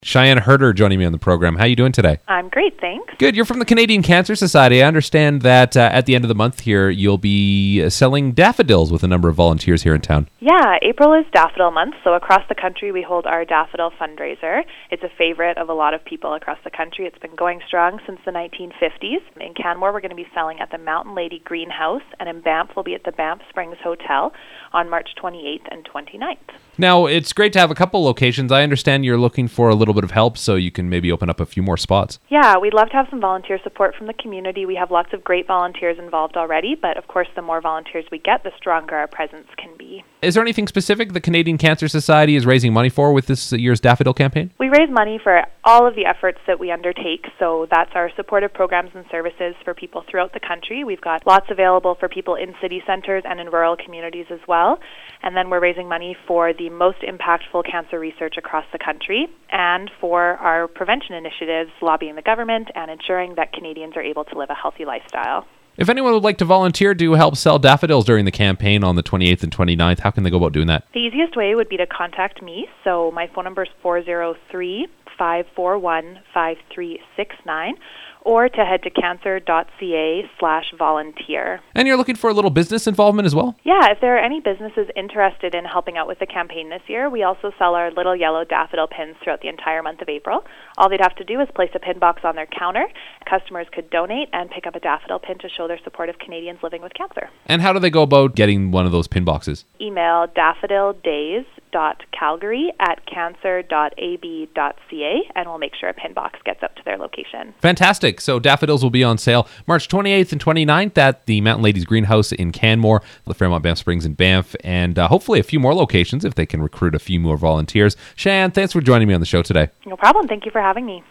Cheyenne Herder joining me on the program. How are you doing today? I'm great, thanks. Good. You're from the Canadian Cancer Society. I understand that at the end of the month here, you'll be selling daffodils with a number of volunteers here in town. Yeah, April is Daffodil Month, so across the country we hold our daffodil fundraiser. It's a favorite of a lot of people across the country. It's been going strong since the 1950s. In Canmore, we're going to be selling at the Mountain Lady Greenhouse, and in Banff, we'll be at the Banff Springs Hotel on March 28th and 29th. Now, it's great to have a couple locations. I understand you're looking for a little bit of help so you can maybe open up a few more spots. Yeah, we'd love to have some volunteer support from the community. We have lots of great volunteers involved already, but of course, the more volunteers we get, the stronger our presence can be. Is there anything specific the Canadian Cancer Society is raising money for with this year's daffodil campaign? We raise money for all of the efforts that we undertake, so that's our supportive programs and services for people throughout the country. We've got lots available for people in city centers and in rural communities as well. And then we're raising money for the most impactful cancer research across the country and for our prevention initiatives, lobbying the government and ensuring that Canadians are able to live a healthy lifestyle. If anyone would like to volunteer to help sell daffodils during the campaign on the 28th and 29th, how can they go about doing that? The easiest way would be to contact me. So my phone number is 403-541-5369, or to head to cancer.ca/volunteer. And you're looking for a little business involvement as well? Yeah, if there are any businesses interested in helping out with the campaign this year, we also sell our little yellow daffodil pins throughout the entire month of April. All they'd have to do is place a pin box on their counter. Customers could donate and pick up a daffodil pin to show their support of Canadians living with cancer. And how do they go about getting one of those pin boxes? Email daffodildays.calgary@cancer.ab.ca, and we'll make sure a pin box gets up to their location. Fantastic. So daffodils will be on sale March 28th and 29th at the Mountain Ladies Greenhouse in Canmore, the Fairmont Banff Springs in Banff, and hopefully a few more locations if they can recruit a few more volunteers. Cheyenne, thanks for joining me on the show today. No problem. Thank you for having me.